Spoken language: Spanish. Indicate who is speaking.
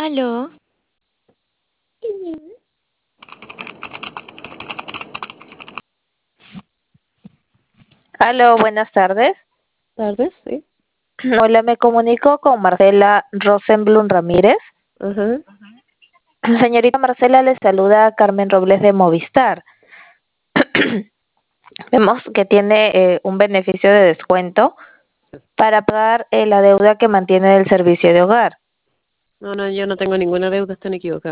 Speaker 1: Aló,
Speaker 2: Aló, buenas tardes.
Speaker 3: Tardes, sí.
Speaker 2: Hola, me comunico con Marcela Rosenblum Ramírez.
Speaker 3: Ajá.
Speaker 2: Señorita Marcela, le saluda Carmen Robles de Movistar. Vemos que tiene un beneficio de descuento para pagar la deuda que mantiene del servicio de hogar.
Speaker 3: No, no, yo no tengo ninguna deuda, están equivocados.